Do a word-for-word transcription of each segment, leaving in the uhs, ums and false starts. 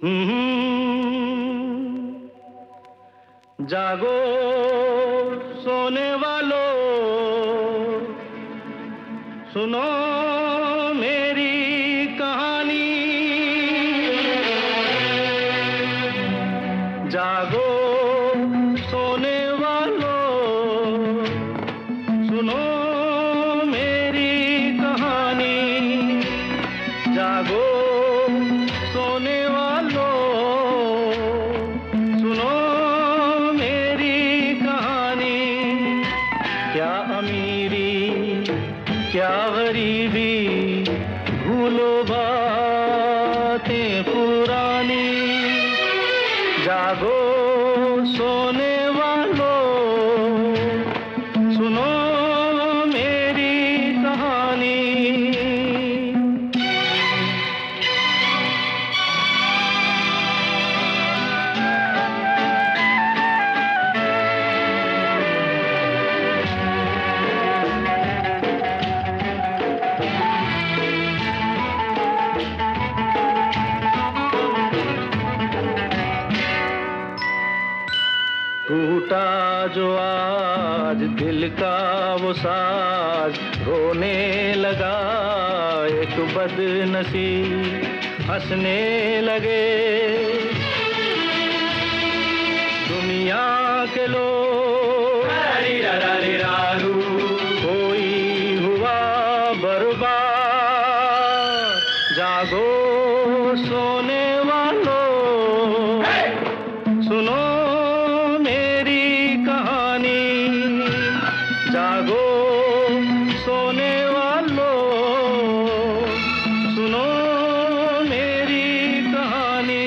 जागो सोने वालों, सुनो मेरी कहानी। जागो सोने वालों, सुनो मेरी कहानी। जागो सोने वालों, सुनो मेरी कहानी। क्या अमीरी क्या गरीबी, भूलो बातें पुरानी। जागो सोने वालों, सुनो मेरी कहानी। टूटा जो आज दिल का वो साज, रोने लगा एक बदनसीब, हंसने लगे दुनिया के लोग। कोई हुआ बर्बाद। जागो सोने वालों, सुनो जागो सोने वालों, सुनो मेरी कहानी।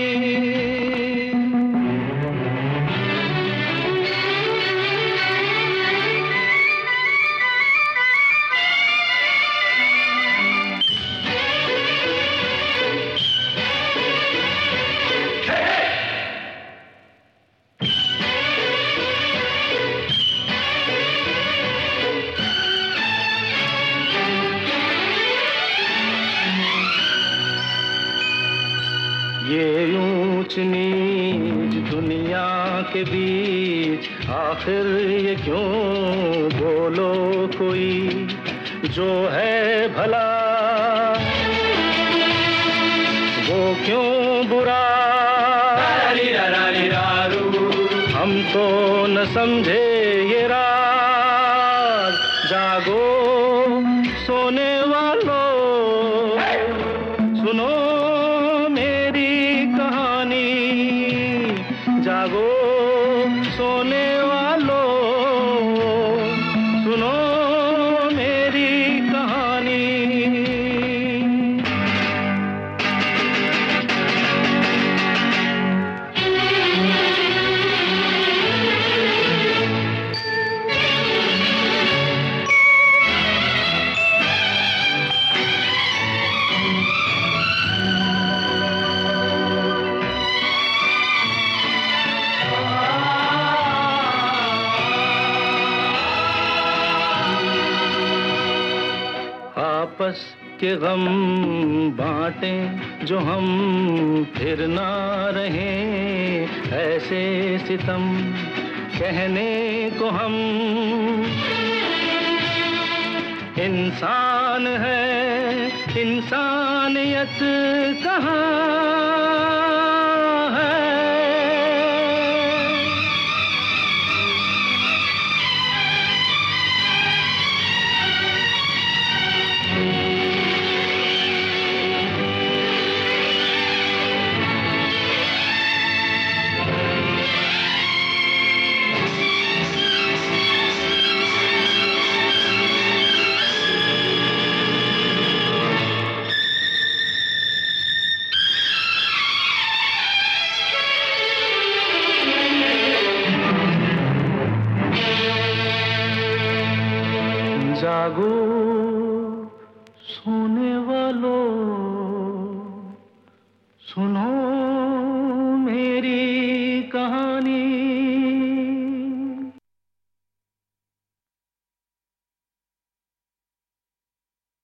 ये ऊंच नीच दुनिया के बीच, आखिर ये क्यों बोलो कोई जो है भला, वो क्यों बुरा। हम तो न समझे ये राज। जागो सोने वालों, सुनो जागो सोने वालों, सुनो मेरी कहानी। आपस के गम बांटें जो हम, फिर ना रहें ऐसे सितम कहने को हम। इंसान है इंसानियत कहाँ है। जागो सोने वालों।